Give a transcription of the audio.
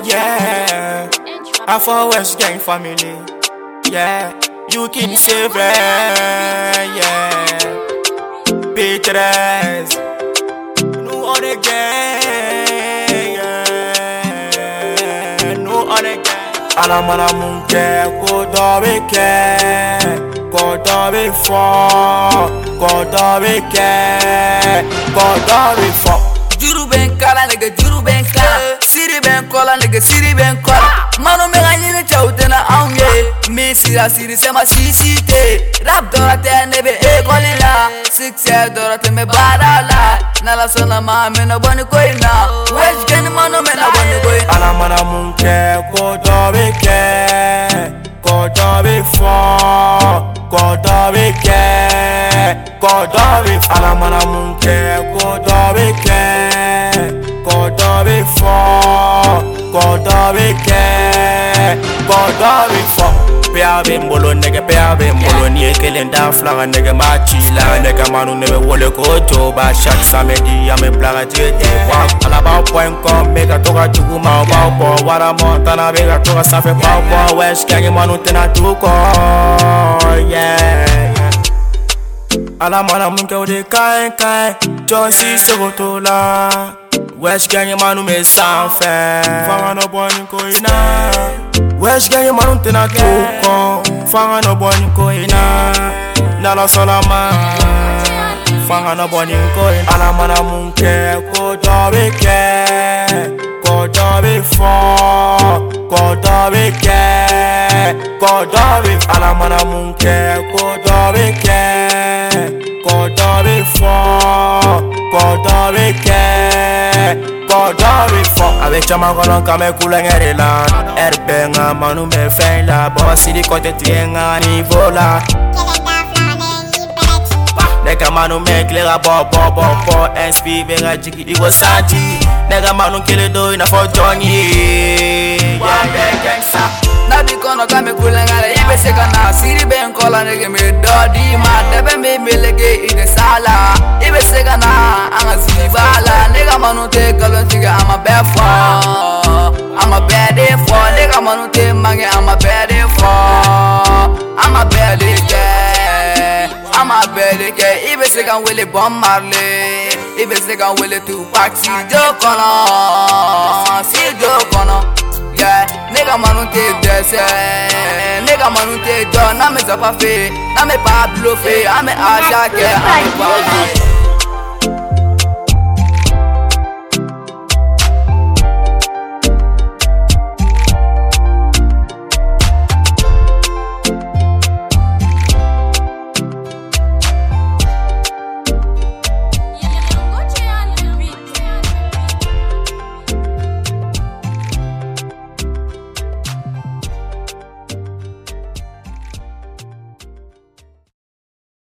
Yeah, I for West Gang family. Yeah, you can save it. Yeah, Beatrice, no other gang. Yeah, no other gang. Alamana munke kodabe for. Juru ben kala nigga, juru ben kala. Siri ben kola nigga, siri ben kola. Mano me ganyi chawte na aunye. Me sira siri sema sisite. Rap dorate nebe ekolila. Success dorate me badala. Nala sona ma me no boni koina. West Gang mano me na boni koina. Alamana munke kodabe for. Alamana munke kodabe for. Pea bembolo nigga, pea bembolo ni ekelenda flaga nigga machila nigga manu nebe wole koto ba chaque samedi ya me plaga tete kwa alaba.com mega toka chukuma bao wala montana mega toka safe bao West Gang manu tena tuko yeah. Alamana munke ode kai Josie Sogotola West Gang manu me sanfe fanga no boni koina West Gang manu tena tuko fanga no boni koina nala solama fanga no boni koina Alamana munke kodabe Alamana munke kodabe for. Avec chama kono kame kulengere la erbenga manu me fein la bossy di kote tienga niveau la nega manu me klera bo SP venga jiki di santi nega manu kele do ina for Johnny yeah gangsta Nabi kono kame kulengare ibe sekana siri ben kola nigga me dodi ma debe me melege ide sala ibe sekana anga zibala nigga manu te galon tiga I'm a bad for nigga manu te mange I'm a bad ibe sekan wele Bob Marley ibe sekan wele Tupac si do kono yeah, nigga manu te dese, nigga manu te do, na me zapa fe, na me pa blufe, ame aja ke, ame pa